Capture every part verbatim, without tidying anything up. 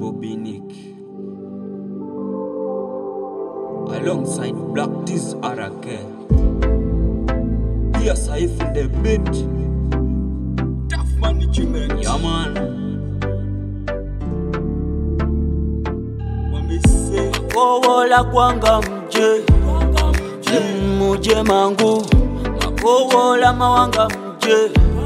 Bobby Nick, alongside Black Tiz Arake. Yes, I feel the beat. Tough management. Yeah, man. When we say Makowola kwanga mje, muje mangu. Makowola mawanga mje,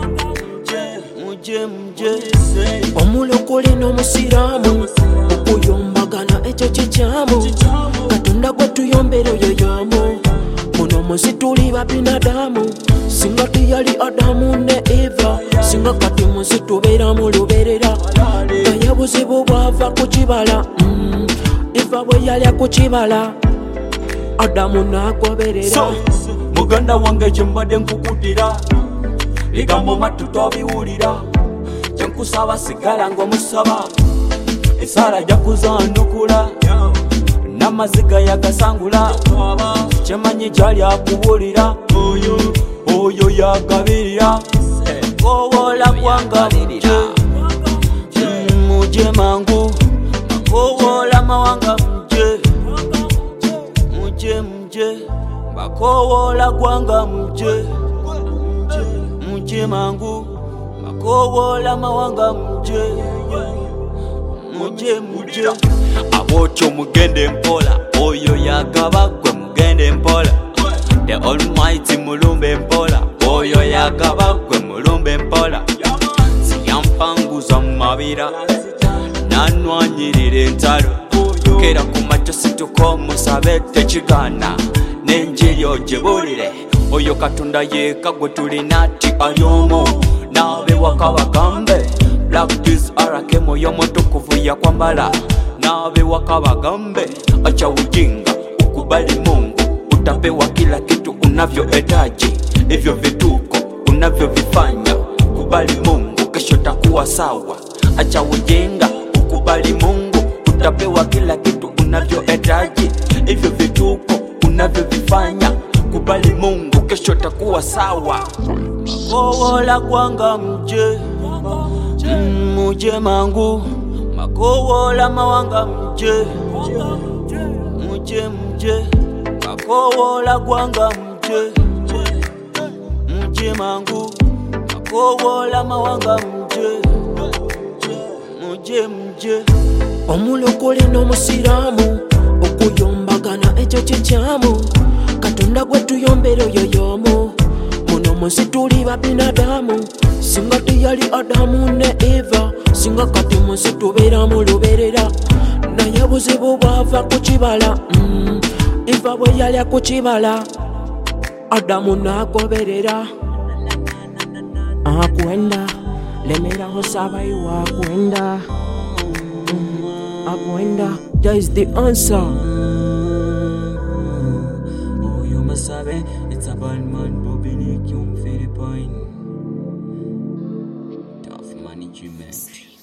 muje mje. Omulokole n'omusiramu okuyombagana ekyo kikyamu Katonda gwe tuyombera oyo y'omu muno munsi tuli babinadamu singa tiyali Adamu ne Eva singa kati munsi tubeeramu luberera naye buzibu bwava ku kibala mm. Eva bwe yalya ku kibala Adamu n'agoberera so, muganda wange kyembadde nkukutira bigambo mattu tobiwulira kyenkusaba sigala ng'omusaba esaala ajja kuzandukula n'amaziga yagasangula kyemanyi gyali akubuulira oyo yagabirira makowola gwanga muje muje mangu makowola mawanga muje muje muje makowola gwanga muje muje mangu makowola mawanga muje muje muje abotyo mugende mpola oyo yagaba gwe mugende mpola the almighty mulumbe mpola oyo yagaba gwe mulumbe mpola siyampanguza mu mabira nanwanyirira entalo kera ku macho situko musabe tekigana n'enjiri gyebuulire oyo Katonda yeka gwe tulina ti alyomo nabe waka bagambe Black Tiz Arake moyo mutukuvu yakwambala nabe waka bagambe acha ujinga ukubali Mungu utapewa kila kitu unavyohitaji hivyo vituko unavyovifanya kubali Mungu kesho takuwa sawa acha ujinga ukubali Mungu utapewa kila kitu unavyohitaji hivyo vituko unavyovifanya kubali Mungu kesho takuwa sawa makowola kwanga mje muje mangu makowola mawanga mje muje mje makowola kwanga mje muje mangu makowola mawanga mje muje mje omulokole n'omusiramu okuyombagana ekyo kikyamu Katonda gwe tuyombera oyo y'omu muno munsi tuli babinadamu singa tiyali Adamu ne Eva singa kati munsi tubeeramu luberera naye buzibu bwava ku kibala mm. Eva bwe yalya ku kibala Adamu n'agoberera akwenda lemeraho sabayiwa akwenda mm. akwenda that is the answer. It's a bad man, Bobby Nick, young Philippine. Tough management.